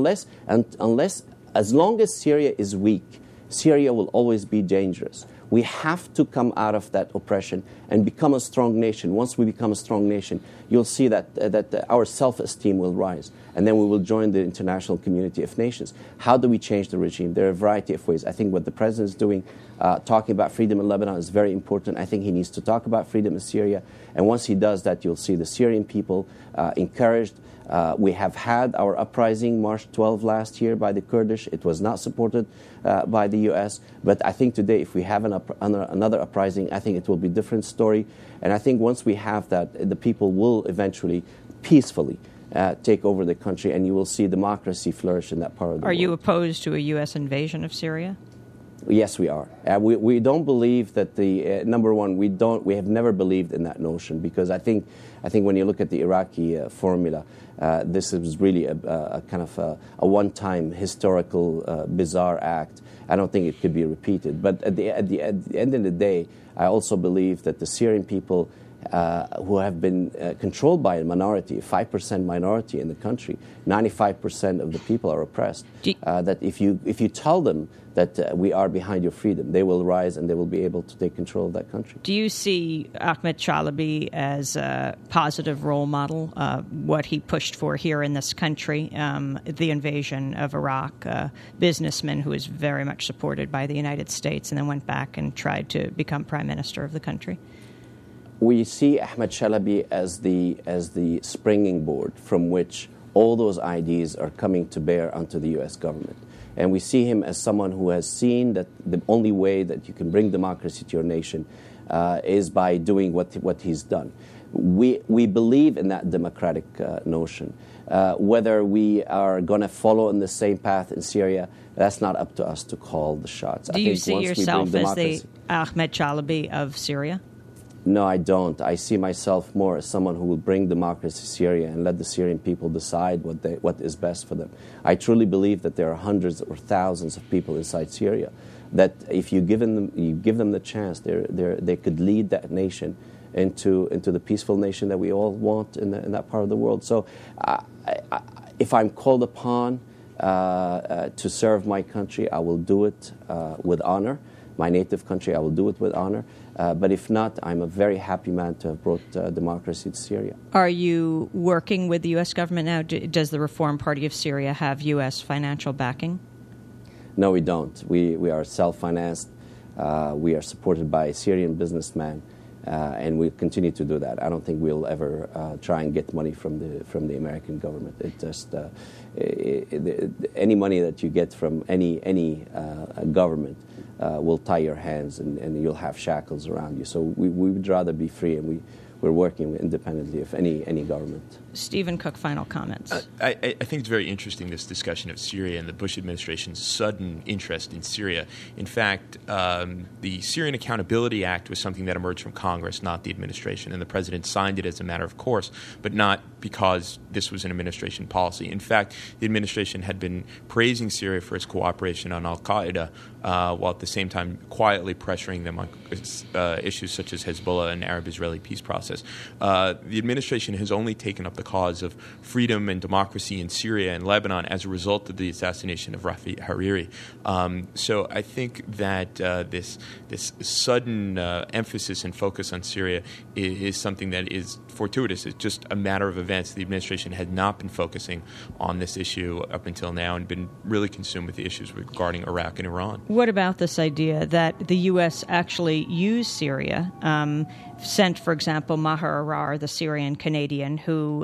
as long as Syria is weak, Syria will always be dangerous. We have to come out of that oppression and become a strong nation. Once we become a strong nation, you'll see that our self-esteem will rise, and then we will join the international community of nations. How do we change the regime? There are a variety of ways. I think what the president is doing, talking about freedom in Lebanon, is very important. I think he needs to talk about freedom in Syria, and once he does that, you'll see the Syrian people encouraged. We have had our uprising March 12 last year by the Kurdish. It was not supported by the U.S. But I think today, if we have another uprising, I think it will be a different story. And I think once we have that, the people will eventually peacefully take over the country, and you will see democracy flourish in that part of the world. Are you opposed to a U.S. invasion of Syria? Yes, we are. We don't believe that number one, we have never believed in that notion, because I think when you look at the Iraqi formula, this is really a kind of a one-time historical bizarre act. I don't think it could be repeated. But at the end of the day, I also believe that the Syrian people who have been controlled by a minority, a 5% minority in the country, 95% of the people are oppressed. That if you tell them that we are behind your freedom, they will rise and they will be able to take control of that country. Do you see Ahmed Chalabi as a positive role model, what he pushed for here in this country, the invasion of Iraq, a businessman who is very much supported by the United States and then went back and tried to become prime minister of the country? We see Ahmed Chalabi as the springing board from which all those ideas are coming to bear onto the U.S. government. And we see him as someone who has seen that the only way that you can bring democracy to your nation is by doing what he's done. We believe in that democratic notion. Whether we are going to follow in the same path in Syria, that's not up to us to call the shots. Do you see yourself as the Ahmed Chalabi of Syria? No, I don't. I see myself more as someone who will bring democracy to Syria and let the Syrian people decide what is best for them. I truly believe that there are hundreds or thousands of people inside Syria that if you give them the chance, they could lead that nation into the peaceful nation that we all want in that part of the world. So if I'm called upon to serve my country, I will do it with honor. My native country, I will do it with honor. But if not, I'm a very happy man to have brought democracy to Syria. Are you working with the U.S. government now? Does the Reform Party of Syria have U.S. financial backing? No, we don't. We are self-financed. We are supported by Syrian businessmen, and we'll continue to do that. I don't think we'll ever try and get money from the American government. It just any money that you get from any government will tie your hands, and you'll have shackles around you. So we would rather be free, and we're working independently of any government. Stephen Cook, final comments. I think it's very interesting, this discussion of Syria and the Bush administration's sudden interest in Syria. In fact, the Syrian Accountability Act was something that emerged from Congress, not the administration, and the president signed it as a matter of course, but not because this was an administration policy. In fact, the administration had been praising Syria for its cooperation on al-Qaeda, while at the same time quietly pressuring them on issues such as Hezbollah and Arab-Israeli peace process. The administration has only taken up the cause of freedom and democracy in Syria and Lebanon as a result of the assassination of Rafi Hariri. So I think that this sudden emphasis and focus on Syria is something that is fortuitous. It's just a matter of events. The administration had not been focusing on this issue up until now and been really consumed with the issues regarding Iraq and Iran. What about this idea that the U.S. actually used Syria, sent, for example, Maher Arar, the Syrian Canadian, who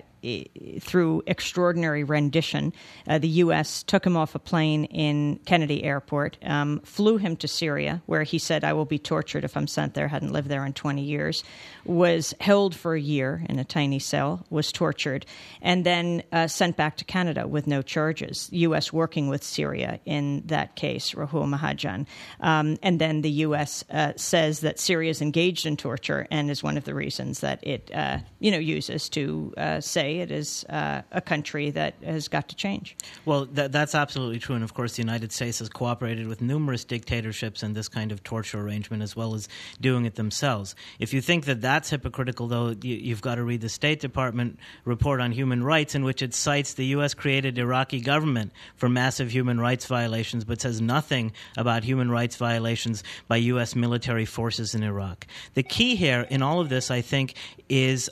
through extraordinary rendition, the U.S. took him off a plane in Kennedy Airport, flew him to Syria, where he said, I will be tortured if I'm sent there, hadn't lived there in 20 years, was held for a year in a tiny cell, was tortured, and then sent back to Canada with no charges. The U.S. working with Syria in that case, Rahul Mahajan. And then the U.S. says that Syria is engaged in torture and is one of the reasons that it uses to say it is a country that has got to change. Well, that's absolutely true. And, of course, the United States has cooperated with numerous dictatorships in this kind of torture arrangement, as well as doing it themselves. If you think that that's hypocritical, though, you've got to read the State Department report on human rights, in which it cites the U.S.-created Iraqi government for massive human rights violations, but says nothing about human rights violations by U.S. military forces in Iraq. The key here in all of this, I think, is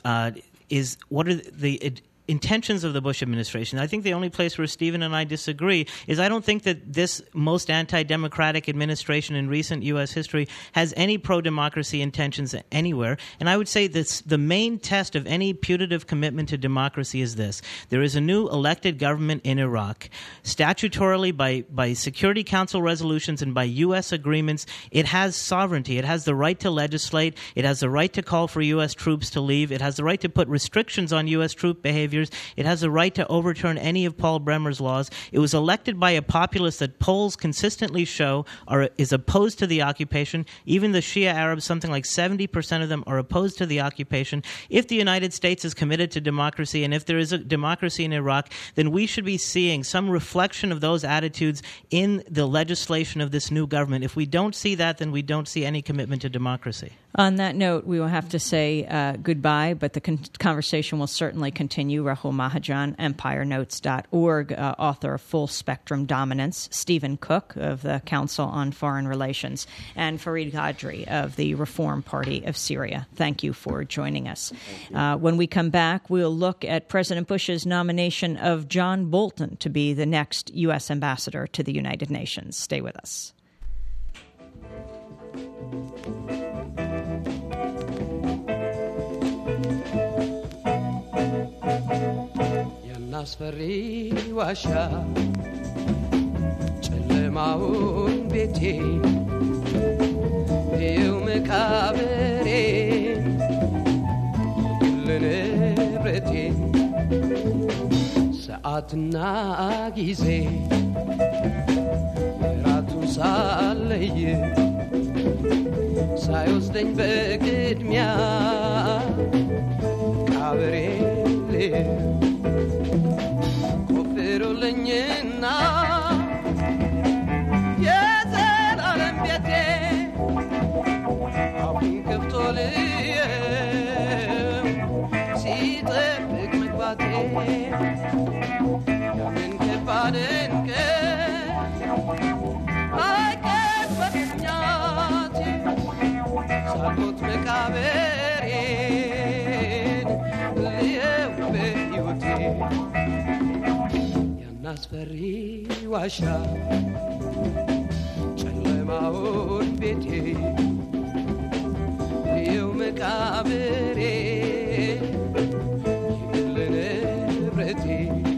what are the intentions of the Bush administration. I think the only place where Stephen and I disagree is I don't think that this most anti-democratic administration in recent U.S. history has any pro-democracy intentions anywhere. And I would say that the main test of any putative commitment to democracy is this. There is a new elected government in Iraq. Statutorily, by Security Council resolutions and by U.S. agreements, it has sovereignty. It has the right to legislate. It has the right to call for U.S. troops to leave. It has the right to put restrictions on U.S. troop behavior. It has a right to overturn any of Paul Bremer's laws. It was elected by a populace that polls consistently show is opposed to the occupation. Even the Shia Arabs, something like 70% of them, are opposed to the occupation. If the United States is committed to democracy, and if there is a democracy in Iraq, then we should be seeing some reflection of those attitudes in the legislation of this new government. If we don't see that, then we don't see any commitment to democracy. On that note, we will have to say goodbye, but the conversation will certainly continue. Rahul Mahajan, EmpireNotes.org, author of Full Spectrum Dominance, Stephen Cook of the Council on Foreign Relations, and Fareed Qadri of the Reform Party of Syria. Thank you for joining us. When we come back, we'll look at President Bush's nomination of John Bolton to be the next U.S. ambassador to the United Nations. Stay with us. አስፈሪ ዋሻ ጨለማውን ቤቴ ይው መቃብሬ ለንብረቴ ሰዓትና ጊዜ ራቱ ሳለይ ሳይወስደኝ በቅድሚያ መቃብሬ ቆፍሩልኝና የዘላለም ቤቴ አፉን ከፍቶ ሲጠብቅ መግባቴ ያንን ከባድን ቀን አይቀርበኛቴ ሳልሞት መቃብሬን ልየው በሕይወቴ አስፈሪ ዋሻ ጨለማውን ቤቴ ይኸው መቃብሬ የግል ንብረቴ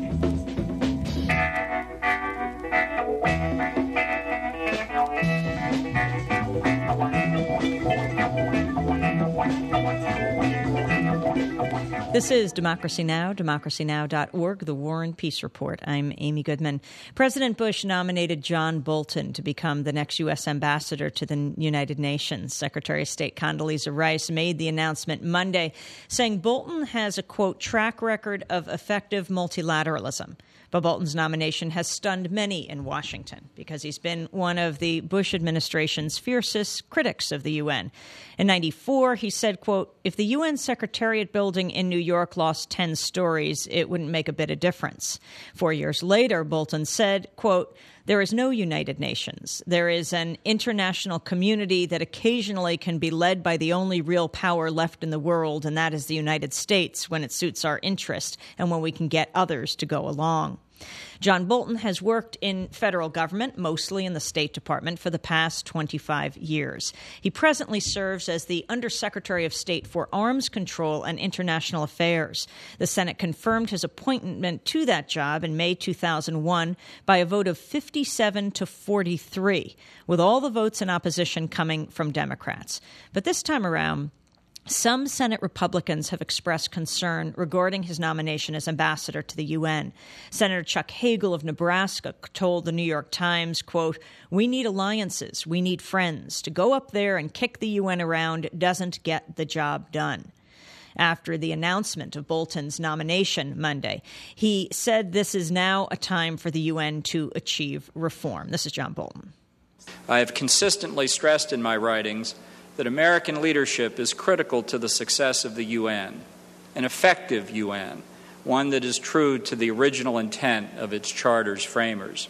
This is Democracy Now!, democracynow.org, The War and Peace Report. I'm Amy Goodman. President Bush nominated John Bolton to become the next U.S. ambassador to the United Nations. Secretary of State Condoleezza Rice made the announcement Monday, saying Bolton has a, quote, track record of effective multilateralism. But Bolton's nomination has stunned many in Washington because he's been one of the Bush administration's fiercest critics of the UN. In 1994, he said, quote, if the UN Secretariat building in New York lost 10 stories, it wouldn't make a bit of difference. 4 years later, Bolton said, quote, there is no United Nations. There is an international community that occasionally can be led by the only real power left in the world, and that is the United States when it suits our interest and when we can get others to go along. John Bolton has worked in federal government, mostly in the State Department, for the past 25 years. He presently serves as the Undersecretary of State for Arms Control and International Affairs. The Senate confirmed his appointment to that job in May 2001 by a vote of 57 to 43, with all the votes in opposition coming from Democrats. But this time around, some Senate Republicans have expressed concern regarding his nomination as ambassador to the UN. Senator Chuck Hagel of Nebraska told the New York Times, quote, we need alliances, we need friends. To go up there and kick the UN around doesn't get the job done. After the announcement of Bolton's nomination Monday, he said this is now a time for the UN to achieve reform. This is John Bolton. I have consistently stressed in my writings that American leadership is critical to the success of the UN, an effective UN, one that is true to the original intent of its charter's framers.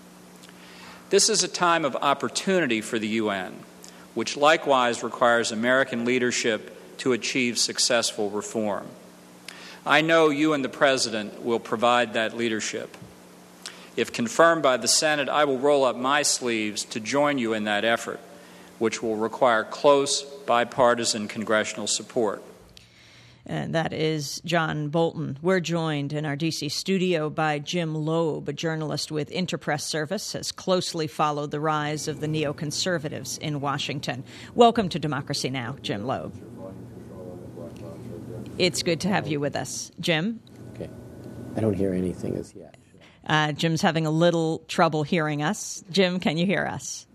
This is a time of opportunity for the UN, which likewise requires American leadership to achieve successful reform. I know you and the President will provide that leadership. If confirmed by the Senate, I will roll up my sleeves to join you in that effort, which will require close bipartisan congressional support. And that is John Bolton. We're joined in our D.C. studio by Jim Loeb, a journalist with Interpress Service, has closely followed the rise of the neoconservatives in Washington. Welcome to Democracy Now!, Jim Loeb. It's good to have you with us. Jim? Okay. I don't hear anything as yet. Jim's having a little trouble hearing us. Jim, can you hear us?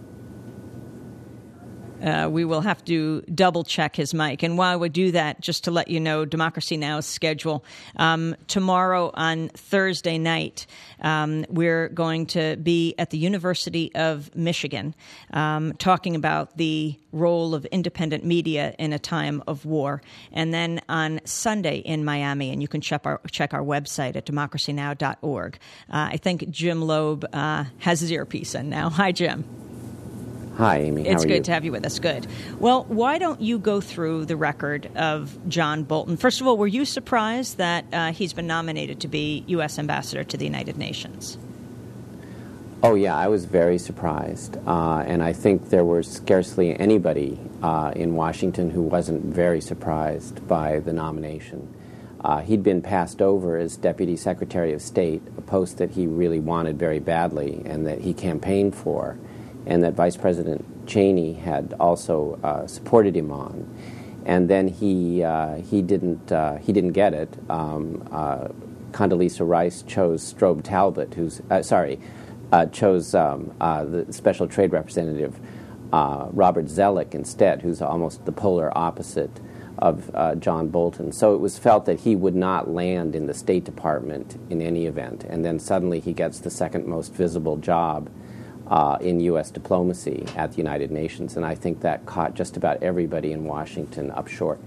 We will have to double-check his mic. And while we do that, just to let you know, Democracy Now!'s schedule, tomorrow on Thursday night, we're going to be at the University of Michigan talking about the role of independent media in a time of war. And then on Sunday in Miami, and you can check our website at democracynow.org. I think Jim Loeb has his earpiece in now. Hi, Jim. Hi, Amy. How are you? It's good to have you with us. Good. Well, why don't you go through the record of John Bolton? First of all, were you surprised that he's been nominated to be U.S. Ambassador to the United Nations? Oh, yeah, I was very surprised. And I think there was scarcely anybody in Washington who wasn't very surprised by the nomination. He'd been passed over as Deputy Secretary of State, a post that he really wanted very badly and that he campaigned for, and that Vice President Cheney had also supported him on, and then he didn't get it. Condoleezza Rice chose Strobe Talbot, chose the Special Trade Representative Robert Zoellick instead, who's almost the polar opposite of John Bolton. So it was felt that he would not land in the State Department in any event, and then suddenly he gets the second most visible job in U.S. diplomacy at the United Nations, and I think that caught just about everybody in Washington up short.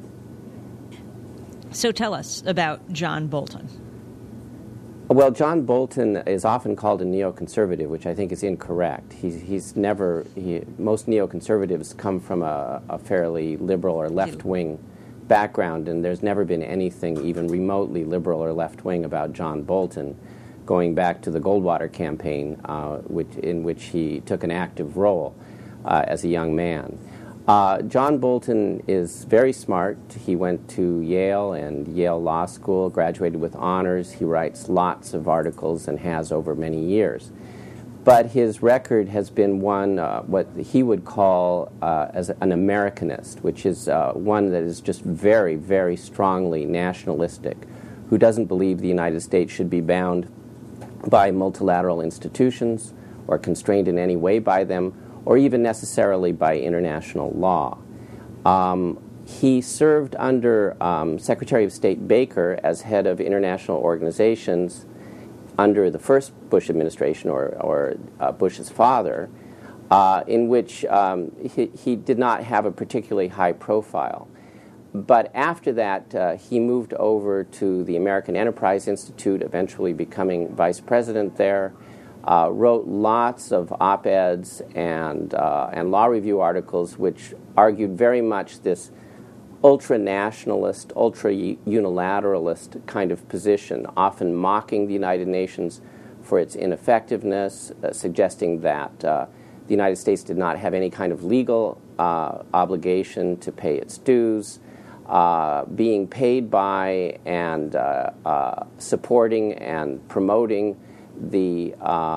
So tell us about John Bolton. Well, John Bolton is often called a neoconservative, which I think is incorrect. Most neoconservatives come from a fairly liberal or left-wing background, and there's never been anything even remotely liberal or left-wing about John Bolton, going back to the Goldwater campaign, in which he took an active role. as a young man. John Bolton is very smart. He went to Yale and Yale Law School, graduated with honors. He writes lots of articles and has over many years. But his record has been one, what he would call as an Americanist, which is one that is just very, very strongly nationalistic, who doesn't believe the United States should be bound by multilateral institutions or constrained in any way by them, or even necessarily by international law. He served under Secretary of State Baker as head of international organizations under the first Bush administration, or Bush's father, in which he did not have a particularly high profile. But after that, he moved over to the American Enterprise Institute, eventually becoming vice president there, wrote lots of op-eds and law review articles which argued very much this ultra-nationalist, ultra-unilateralist kind of position, often mocking the United Nations for its ineffectiveness, suggesting that the United States did not have any kind of legal obligation to pay its dues, being paid by and supporting and promoting the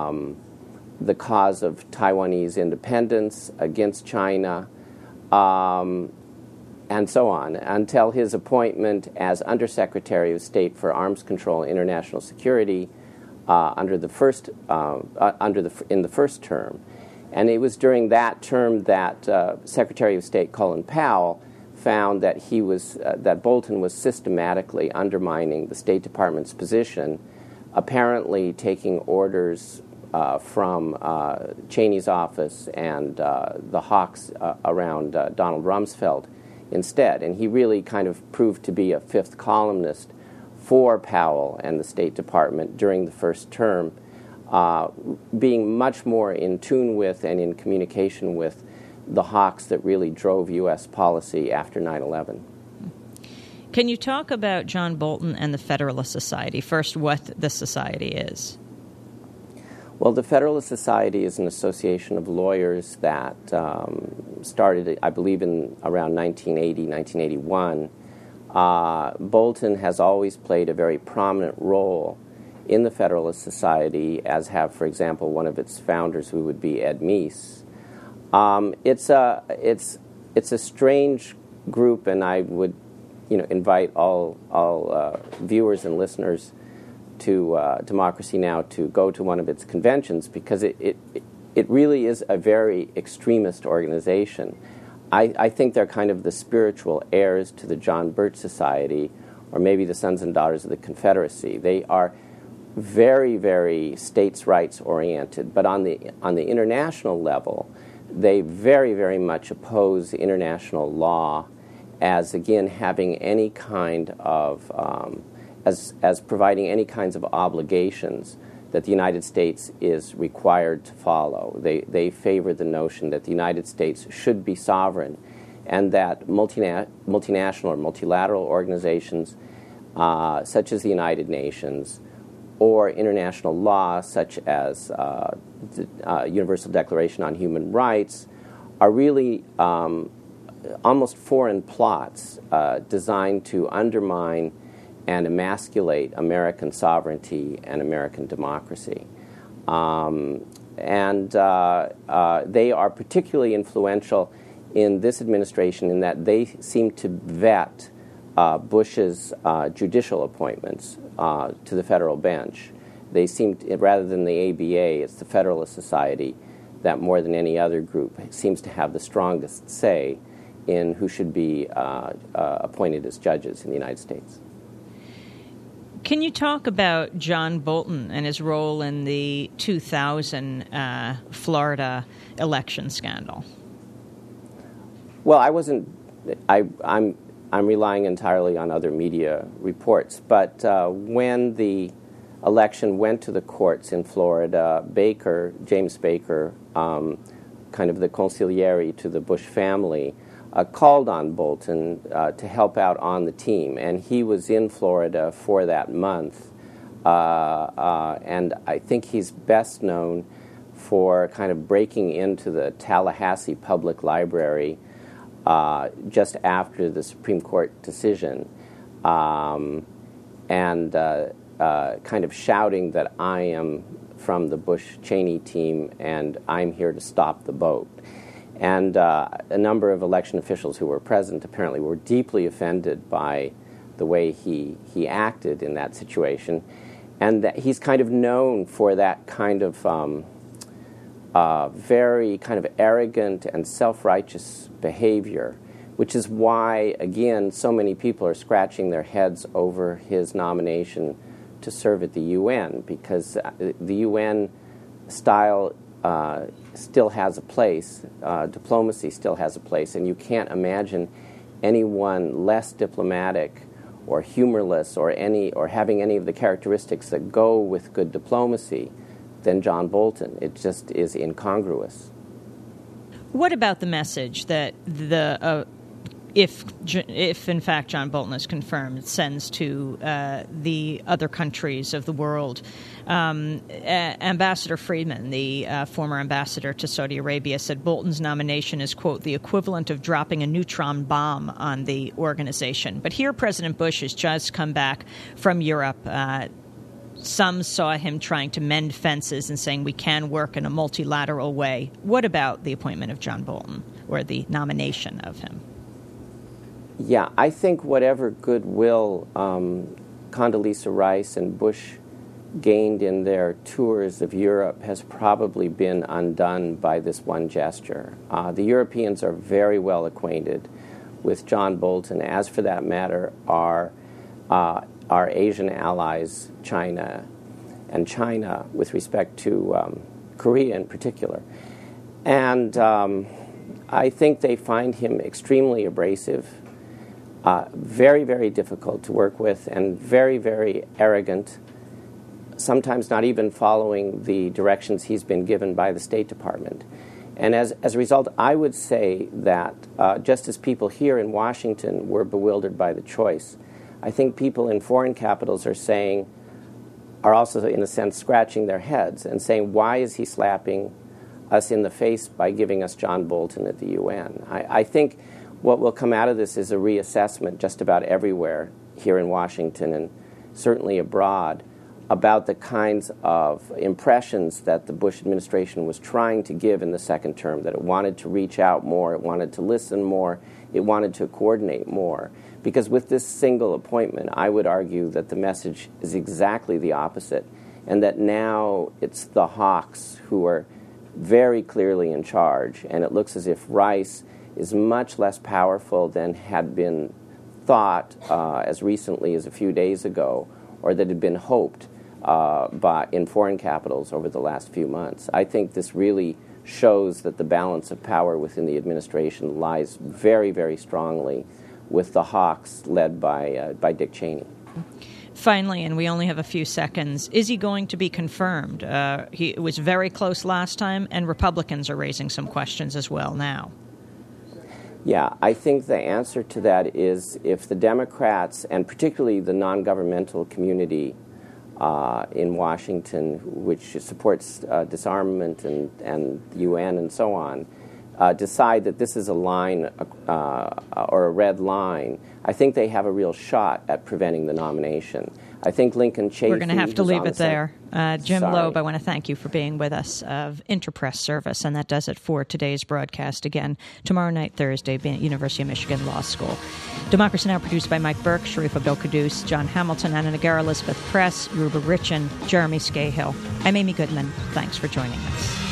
cause of Taiwanese independence against China, and so on, until his appointment as Undersecretary of State for Arms Control and International Security in the first term. And it was during that term that Secretary of State Colin Powell found that that Bolton was systematically undermining the State Department's position, apparently taking orders from Cheney's office and the hawks around Donald Rumsfeld instead. And he really kind of proved to be a fifth columnist for Powell and the State Department during the first term, being much more in tune with and in communication with the hawks that really drove U.S. policy after 9/11. Can you talk about John Bolton and the Federalist Society? First, what the society is. Well, the Federalist Society is an association of lawyers that started, I believe, in around 1980, 1981. Bolton has always played a very prominent role in the Federalist Society, as have, for example, one of its founders, who would be Ed Meese. It's a strange group, and I would invite all viewers and listeners to Democracy Now! To go to one of its conventions, because it really is a very extremist organization. I think they're kind of the spiritual heirs to the John Birch Society, or maybe the Sons and Daughters of the Confederacy. They are very, very states' rights oriented, but on the international level, they very, very much oppose international law as, again, having any kind of as providing any kinds of obligations that the United States is required to follow. They favor the notion that the United States should be sovereign, and that multinational or multilateral organizations such as the United Nations or international law such as the Universal Declaration on Human Rights are really almost foreign plots designed to undermine and emasculate American sovereignty and American democracy. And they are particularly influential in this administration in that they seem to vet Bush's judicial appointments to the federal bench. They seem to, rather than the ABA, it's the Federalist Society that more than any other group seems to have the strongest say in who should be appointed as judges in the United States. Can you talk about John Bolton and his role in the 2000 Florida election scandal? Well, I'm relying entirely on other media reports, but when the election went to the courts in Florida, James Baker, kind of the consigliere to the Bush family, called on Bolton to help out on the team, and he was in Florida for that month. And I think he's best known for kind of breaking into the Tallahassee Public Library just after the Supreme Court decision and kind of shouting that I am from the Bush-Cheney team and I'm here to stop the boat. And a number of election officials who were present apparently were deeply offended by the way he acted in that situation. And that he's kind of known for that kind of very kind of arrogant and self-righteous behavior, which is why, again, so many people are scratching their heads over his nomination to serve at the UN, because the UN style still has a place, diplomacy still has a place, and you can't imagine anyone less diplomatic or humorless or having any of the characteristics that go with good diplomacy than John Bolton. It just is incongruous. What about the message that if in fact John Bolton is confirmed, sends to the other countries of the world? Ambassador Friedman, the former ambassador to Saudi Arabia, said Bolton's nomination is, quote, the equivalent of dropping a neutron bomb on the organization. But here President Bush has just come back from Europe. Some saw him trying to mend fences and saying we can work in a multilateral way. What about the appointment of John Bolton, or the nomination of him? Yeah, I think whatever goodwill Condoleezza Rice and Bush gained in their tours of Europe has probably been undone by this one gesture. The Europeans are very well acquainted with John Bolton, as for that matter are our Asian allies, China, and China with respect to Korea in particular. And I think they find him extremely abrasive, very, very difficult to work with, and very, very arrogant, sometimes not even following the directions he's been given by the State Department. And as a result, I would say that just as people here in Washington were bewildered by the choice, I think people in foreign capitals are also, in a sense, scratching their heads and saying, why is he slapping us in the face by giving us John Bolton at the UN? I think what will come out of this is a reassessment just about everywhere here in Washington and certainly abroad about the kinds of impressions that the Bush administration was trying to give in the second term, that it wanted to reach out more, it wanted to listen more, it wanted to coordinate more. Because with this single appointment, I would argue that the message is exactly the opposite, and that now it's the hawks who are very clearly in charge, and it looks as if Rice is much less powerful than had been thought as recently as a few days ago, or that had been hoped in foreign capitals over the last few months. I think this really shows that the balance of power within the administration lies very, very strongly with the hawks led by Dick Cheney. Finally, and we only have a few seconds, is he going to be confirmed? It was very close last time, and Republicans are raising some questions as well now. Yeah, I think the answer to that is if the Democrats, and particularly the non-governmental community in Washington, which supports disarmament and the UN and so on, decide that this is a line or a red line, I think they have a real shot at preventing the nomination. I think Lincoln Chafee... We're going to have to leave it there. Jim Loeb, I want to thank you for being with us of Interpress Service, and that does it for today's broadcast. Again, tomorrow night, Thursday, University of Michigan Law School. Democracy Now! Produced by Mike Burke, Sharif Abdel-Quddus, John Hamilton, Anna Nagar, Elizabeth Press, Ruba Richin, Jeremy Scahill. I'm Amy Goodman. Thanks for joining us.